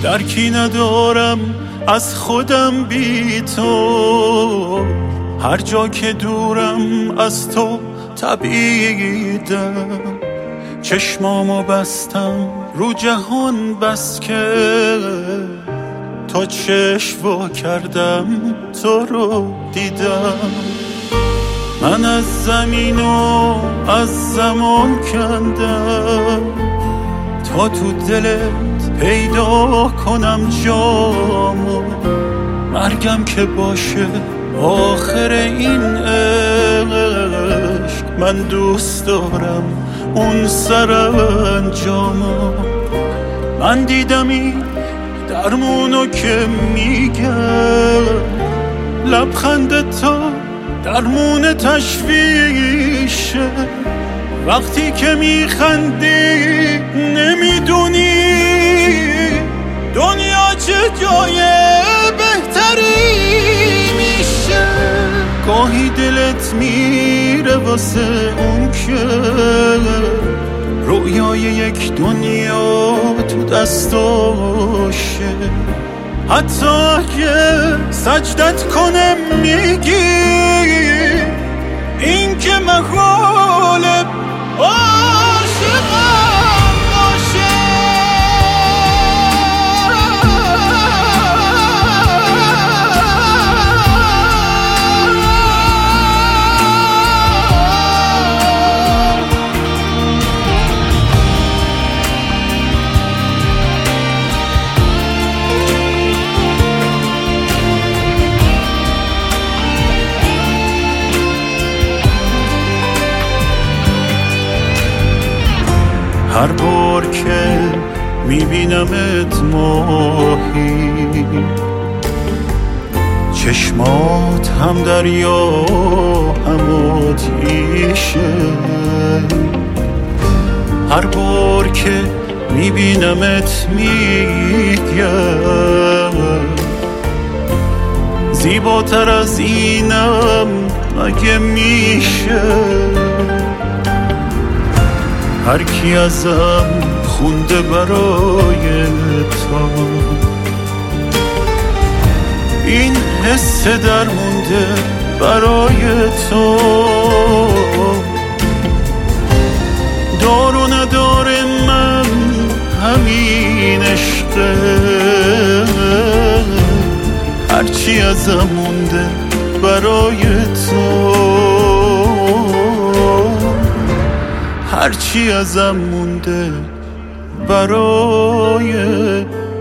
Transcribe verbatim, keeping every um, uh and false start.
درکی ندارم از خودم بی تو، هر جا که دورم از تو تبعیدم. چشمامو بستم رو جهان بس که تا چشم وا کردم تو رو دیدم. من از زمین و از زمان کندم تا تو دلت پیدا کنم جامو. مرگم که باشه آخر این عشق، من دوست دارم اون سرانجامو. من دیدم این درمونو که میگم، لبخند تا درمون تشویشه. وقتی که میخندی نمیدونی دنیا چه جای بهتری میشه. گاهی دلت میره واسه اون که رویای یک دنیا تو دستاشه. حتی اگه سجدت کنم میگی این که محاله عاشقم باشه. هر بار که میبینمت ماهی، چشمات هم دریا هم آتیشه. هر بار که میبینمت میگم زیباتر از اینم مگه میشه. هر کی ازم خونده برای تو این حس درمونده برای تو. دار و نداره من همین عشقه، هرچی ازم مونده برای تو، هرچی ازم مونده برای